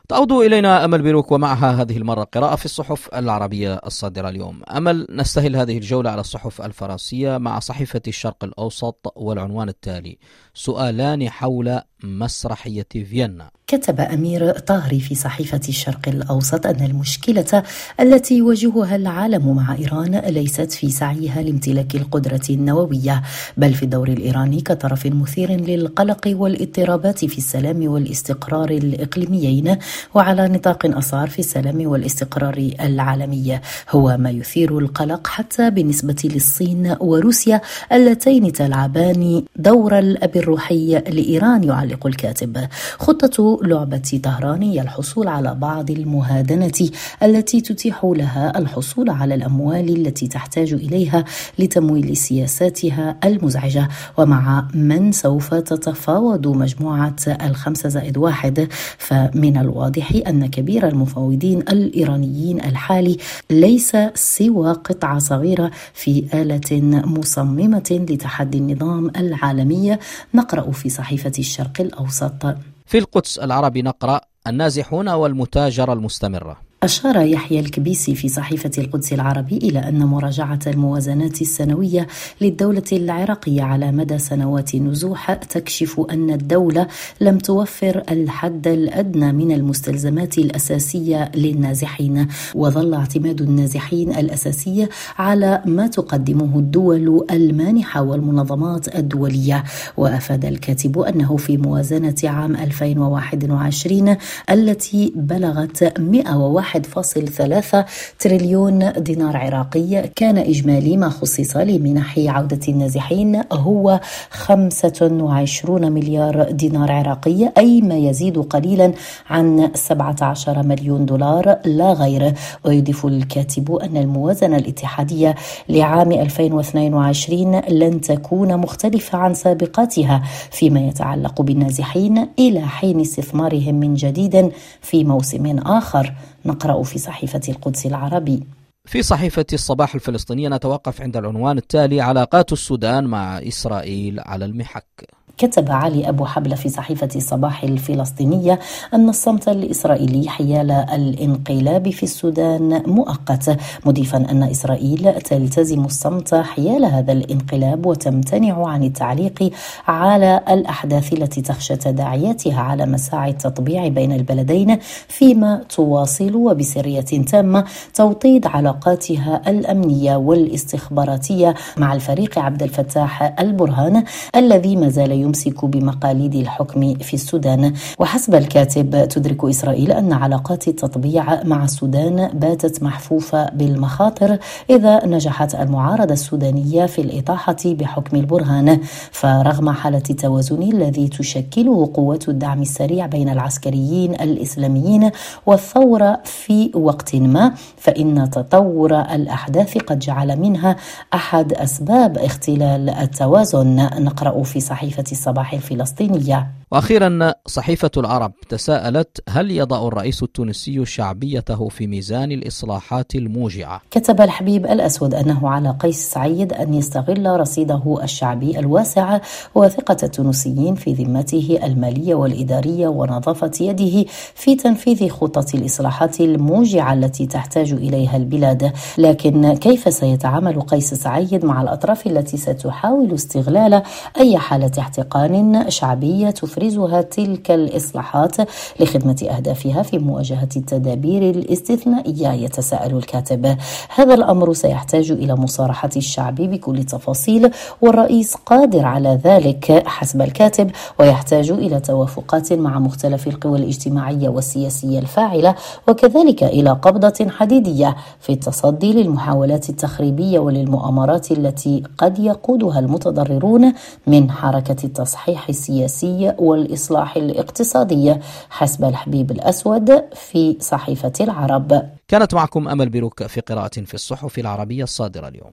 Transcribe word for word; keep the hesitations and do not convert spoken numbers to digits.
تعود إلينا أمل بيروك ومعها هذه المرة قراءة في الصحف العربية الصادرة اليوم. أمل، نستهل هذه الجولة على الصحف الفرنسية مع صحيفة الشرق الأوسط والعنوان التالي: سؤالان حول مسرحية فيينا. كتب أمير طاهري في صحيفة الشرق الأوسط أن المشكلة التي يواجهها العالم مع إيران ليست في سعيها لامتلاك القدرة النووية، بل في الدور الإيراني كطرف مثير للقلق والاضطرابات في السلام والاستقرار الإقليميين وعلى نطاق أصغر في السلام والاستقرار العالمي. هو ما يثير القلق حتى بالنسبة للصين وروسيا اللتين تلعبان دور الأب الروحي لإيران. يعلق الكاتب: خطة لعبة طهران هي الحصول على بعض المهادنة التي تتيح لها الحصول على الأموال التي تحتاج إليها لتمويل سياساتها المزعجة، ومع من سوف تتفاوض مجموعة الخمسة زائد واحد. فمن الواضح أن كبير المفاوضين الإيرانيين الحالي ليس سوى قطعة صغيرة في آلة مصممة لتحدي النظام العالمي. نقرأ في صحيفة الشرق الأوسط. في القدس العربي نقرأ: النازحون والمتاجرة المستمرة. أشار يحيى الكبيسي في صحيفة القدس العربي إلى أن مراجعة الموازنات السنوية للدولة العراقية على مدى سنوات نزوح تكشف أن الدولة لم توفر الحد الأدنى من المستلزمات الأساسية للنازحين، وظل اعتماد النازحين الأساسي على ما تقدمه الدول المانحة والمنظمات الدولية. وأفاد الكاتب أنه في موازنة عام ألفين وواحد وعشرين التي بلغت مئة وواحد فاصل ثلاثة تريليون دينار عراقي، كان إجمالي ما خصص لمنح عودة النازحين هو خمسة وعشرين مليار دينار عراقي، أي ما يزيد قليلا عن سبعة عشر مليون دولار لا غير. ويضيف الكاتب أن الموازنة الاتحادية لعام ألفين واثنين وعشرين لن تكون مختلفة عن سابقاتها فيما يتعلق بالنازحين إلى حين استثمارهم من جديد في موسم آخر. نقرأ في صحيفة القدس العربي. في صحيفة الصباح الفلسطينية نتوقف عند العنوان التالي: علاقات السودان مع إسرائيل على المحك. كتب علي أبو حبل في صحيفة الصباح الفلسطينية أن الصمت الإسرائيلي حيال الانقلاب في السودان مؤقت، مضيفا أن إسرائيل تلتزم الصمت حيال هذا الانقلاب وتمتنع عن التعليق على الأحداث التي تخشى تداعياتها على مساعي التطبيع بين البلدين، فيما تواصل وبسرية تامة توطيد علاقاتها الأمنية والاستخباراتية مع الفريق عبد الفتاح البرهان الذي ما زال يمسك بمقاليد الحكم في السودان. وحسب الكاتب تدرك إسرائيل أن علاقات التطبيع مع السودان باتت محفوفة بالمخاطر إذا نجحت المعارضة السودانية في الإطاحة بحكم البرهان. فرغم حالة التوازن الذي تشكله قوات الدعم السريع بين العسكريين الإسلاميين والثورة في وقت ما، فإن تطور الأحداث قد جعل منها أحد أسباب اختلال التوازن. نقرأ في صحيفة الصباح الفلسطينية. وأخيرا صحيفة العرب تساءلت: هل يضع الرئيس التونسي شعبيته في ميزان الإصلاحات الموجعة؟ كتب الحبيب الأسود أنه على قيس سعيد أن يستغل رصيده الشعبي الواسع وثقة التونسيين في ذمته المالية والإدارية ونظافة يده في تنفيذ خطة الإصلاحات الموجعة التي تحتاج إليها البلاد. لكن كيف سيتعامل قيس سعيد مع الأطراف التي ستحاول استغلال أي حالة احتقان شعبية تفرزها تلك الإصلاحات لخدمة أهدافها في مواجهة التدابير الاستثنائية؟ يتساءل الكاتب. هذا الأمر سيحتاج إلى مصارحة الشعب بكل التفاصيل، والرئيس قادر على ذلك حسب الكاتب، ويحتاج إلى توافقات مع مختلف القوى الاجتماعية والسياسية الفاعلة، وكذلك إلى قبضة حديدية في التصدي للمحاولات التخريبية وللمؤامرات التي قد يقودها المتضررون من حركة التصحيح السياسي والإصلاح الاقتصادي حسب الحبيب الأسود في صحيفة العرب. كانت معكم أمل بيروك في قراءة في الصحف العربية الصادرة اليوم.